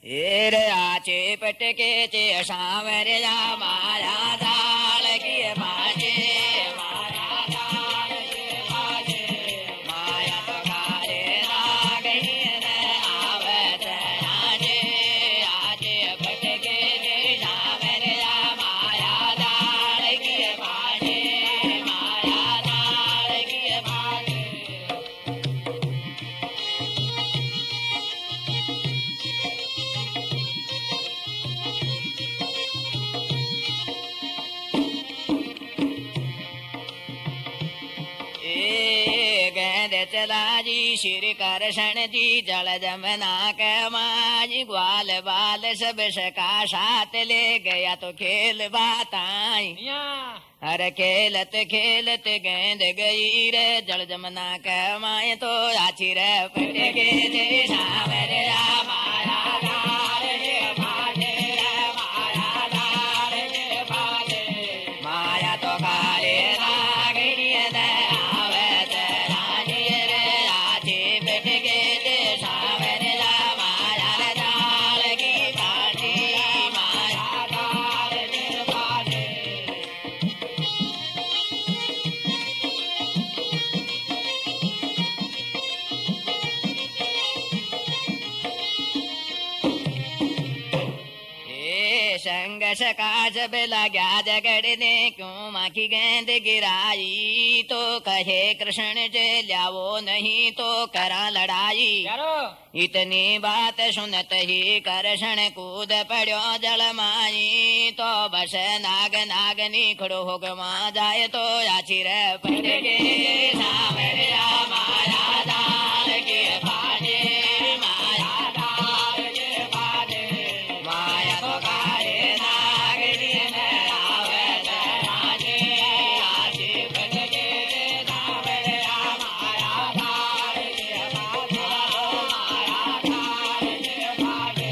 एर आचे पटके चे सावर या माया दाल की बाजे माया दाल की बाजे माया तो कारे रागही न आवत आजे आचे पटके चे सावर या माया दाल की बाजे माया दाल की बाजे गेंद चला जी श्री करषण जी जल जमना के माजी ग्वाल बाल सब सका साथ ले गया तो खेल बाताई अरे खेलत खेलत गेंद गई रे जल जमना के माए तो आची रे पट गे जे सावर माया दार जे बाजे माया दार जे बाजे माया तो कारे रागनी न आवत रानी रे आची पट गे जे सावर माया दार की बाजी माया दार जे बाजे संग सका जब लगा जगड़ने क्यों माँ की गेंद गिराई तो कहे कृष्ण जे लावो नहीं तो करा लड़ाई इतनी बात सुनत ही कृष्ण कूद पड़ो जल माई तो बस नाग नागनी खड़ो हो गवा जाए तो आचिर पड़ गे सावर माया दाल के बाजे माया दाल के बाजे माया तो कारे नागनी न आवत राजे आजी पट गे सावर माया दाल के बाजे माया दाल के बाजे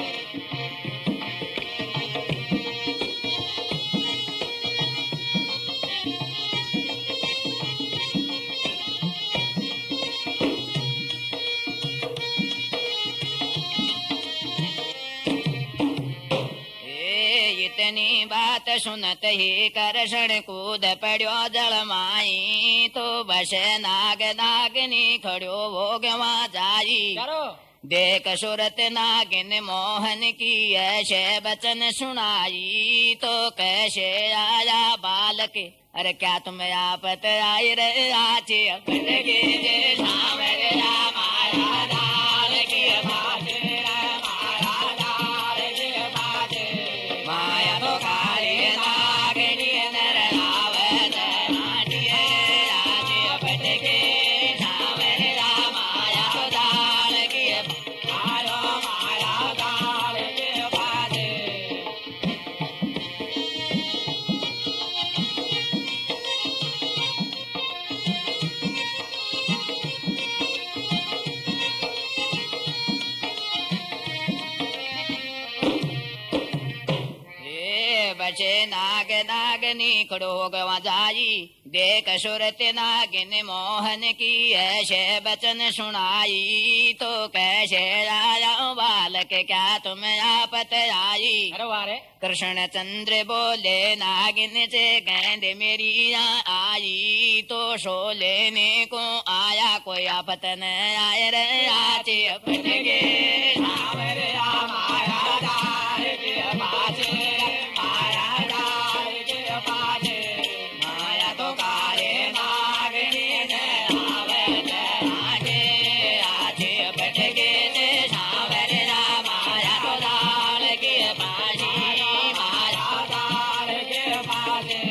इतनी बात सुनत ही करषण कूद पड़ो जल माई तो बस नाग नागनी खड़ो भोगवा जाई देख सुरत नागिन मोहन की ऐसे बचन सुनाई तो कैसे आया बालक अरे क्या तुम आपत आई रे आचे अपन के जे सावर माया दाल की बाजे माया दाल की बाजे माया तो कारे नागनी नर आवत नाटिए आजे अपन के सावर माया दाल की माया दाल की बाजे बचे नाग नागनी खड़ो गवा जाई देख सुरत नागिन मोहन की ऐसे बचन सुनाई तो कैसे आया बालक क्या तुम आपत आई कृष्ण चंद्र बोले नागिन से गेंद मेरी आई तो सो लेने को आया कोई आपत न आए रे आचे अपन गे सावर माया दार के बाजे माया दार के बाजे माया तो कारे नागनी न आवत आगे आचे पट गे सावर माया तो दार के बाजे माया दार के बाजे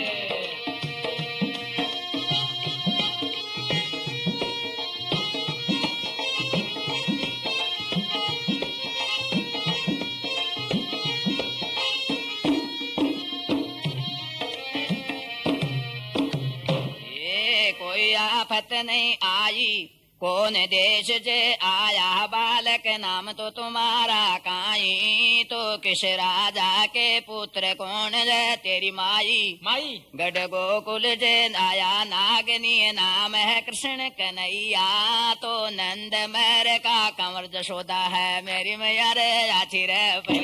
कोई आफत नहीं आई कौन देश से आया बालक नाम तो तुम्हारा काई तो किस राजा के पुत्र कौन है तेरी माई गढ़ गोकुल से आया नागनी नाम है कृष्ण कन्हैया तो नंद मेर का कंवर जशोदा है मेरी मैया रे आची रे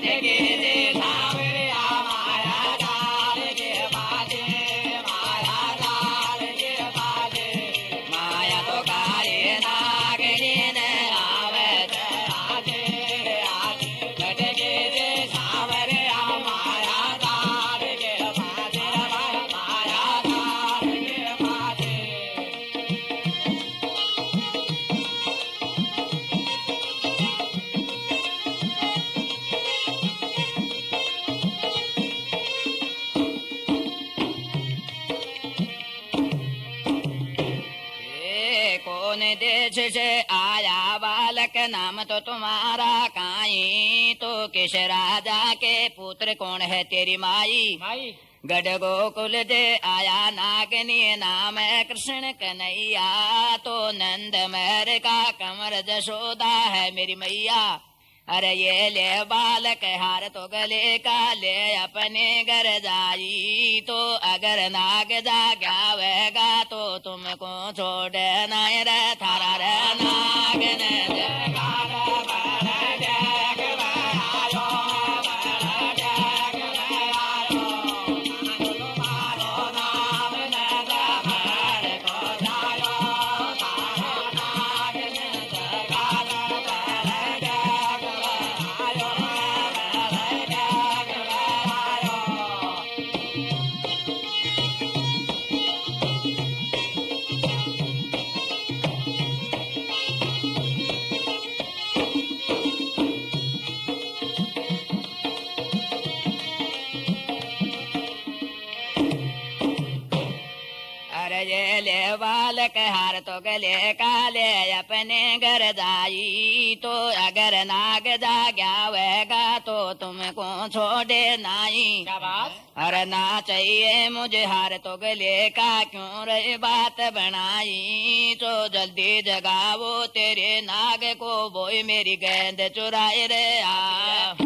देश से आया बालक नाम तो तुम्हारा काई तो किस राजा के पुत्र कौन है तेरी माई गढ़ गोकुल दे आया नागनी नाम है कृष्ण कन्हैया तो नंद मेर का कमर जशोदा है मेरी मैया अरे ये ले बालक हार तो गले का ले अपने घर जाई तो अगर नाग जागावेगा तो तुमको छोड़ना रे थारा रे नाग ने बालक हार तो गले काले अपने घर जाई तो अगर नाग जागावेगा तो तुमको छोड़े नाई अरे ना चाहिए मुझे हार तो गले का क्यों रे बात बनाई तो जल्दी जगावो तेरे नाग को बोई मेरी गेंद चुराए रे आ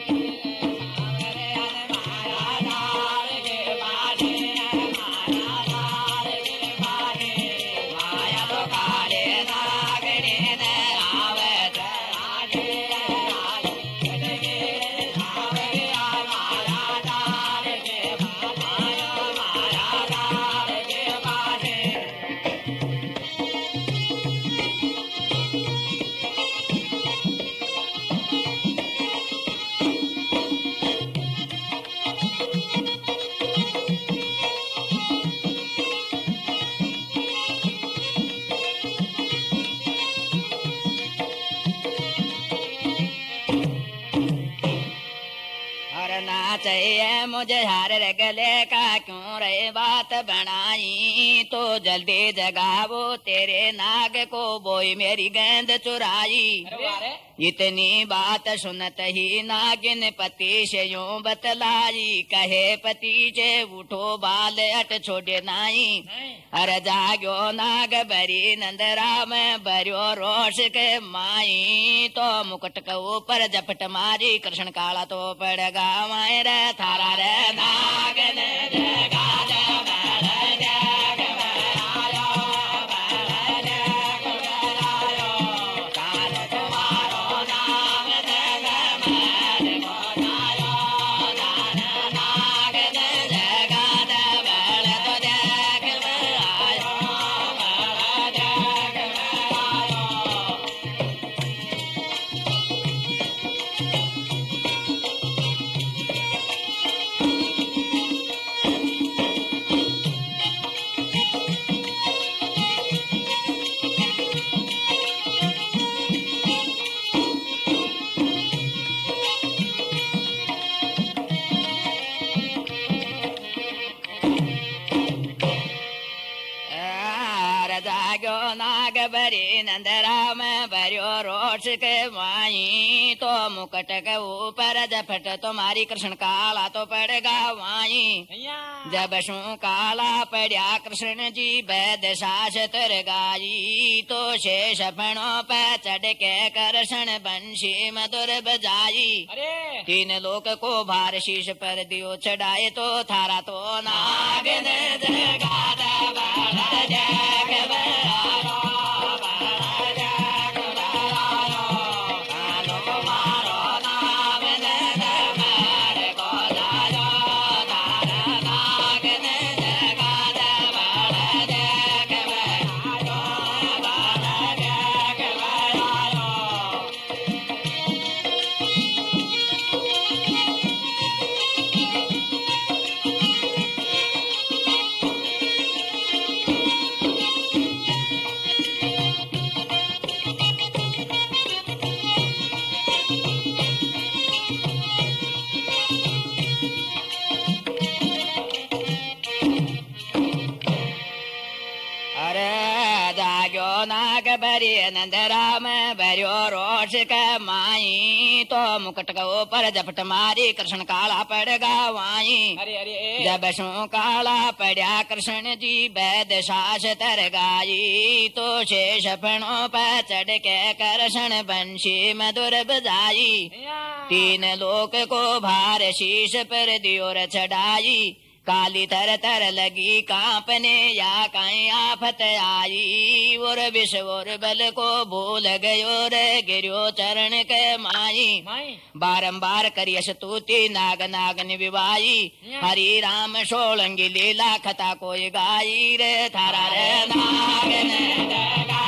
चाहिए मुझे हार गले का क्यों रे बात बनाई तो जल्दी जगावो तेरे नाग को बोई मेरी गेंद चुराई इतनी बात सुनत ही नागिन पति से यूं बतलाई कहे पति से उठो बाल अट छोड़े नाई अरे जागो नाग बरी नंदरा में बरियो रोश के माई तो मुकुट के ऊपर झपट मारी कृष्ण काला तो पड़गा माए रे थारा रे नागन जगा भरी नंद राम भरियो रोष के माई तो मुकट के ऊपर जपट तुम्हारी कृष्ण काला तो पड़ेगा वाई जब शू काला पड़ा कृष्ण जी वैद सास तर गाई तो शेष फणों पे चढ़ के कृष्ण बंशी मधुर बजाई तीन लोक को भार शीश पर दियो चढ़ाए तो थारा तो नागन नाग भरी नंद राम भरियो रोष के माई तो मुकुट के ऊपर झपट मारी कृष्ण काला पड़ गावाई जब शू काला पड़ा कृष्ण जी वैद सास तर गाई तो शेष फणों पर चढ़ के कृष्ण बंशी मधुर बजाई तीन लोक को भार शीश पर दियोर चढ़ाई काली तर तर लगी कांपने या कहीं आफत आई और विष और बल को भूल गयो रे गिरियो चरण के माई बारंबार करिय स्तुति नाग नागन विवाई हरि राम सोलंगी लीला कथा कोई गाई रे थारा रे नागन